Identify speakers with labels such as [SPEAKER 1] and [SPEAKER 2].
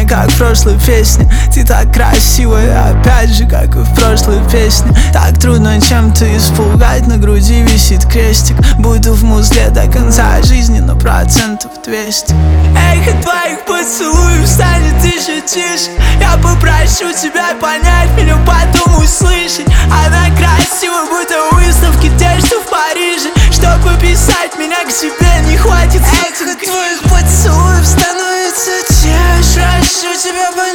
[SPEAKER 1] как в прошлой песне. Ты так красивая, опять же, как и в прошлой песне. Так трудно чем-то испугать, на груди висит крестик. Буду в музле до конца жизни на 200%. Эхо твоих поцелуев станет еще тише. Я попрошу тебя понять меня, потом услышать. Она красива, будто выставки тестов в Париже. Чтобы писать меня к себе, не хватит.
[SPEAKER 2] Эхо твоих поцелуев становится тише.
[SPEAKER 1] Прошу тебя понять.